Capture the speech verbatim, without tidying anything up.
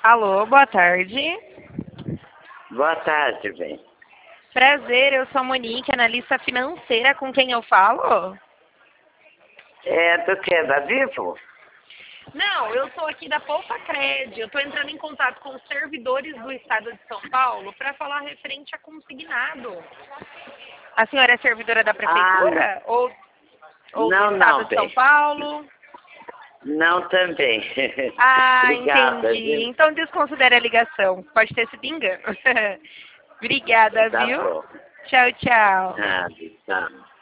Alô, boa tarde. Boa tarde, bem. Prazer, eu sou a Monique, analista financeira, com quem eu falo? É do que? Da Vivo? Não, eu sou aqui da Poupa Cred. Eu estou entrando em contato com os servidores do estado de São Paulo para falar referente a consignado. A senhora é servidora da prefeitura? Ah, ou ou não, do estado não, de São bem. Paulo? Não também. Ah, Obrigada, entendi. viu? Então desconsidere a ligação. Pode ter sido engano. Obrigada, Tá viu? bom. Tchau, tchau. Ah, tá.